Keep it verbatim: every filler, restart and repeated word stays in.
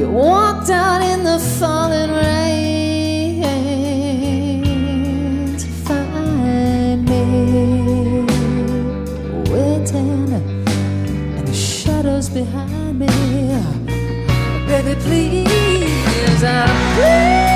You walked out in the falling rain to find me waiting in the shadows behind me. Baby, please, I'm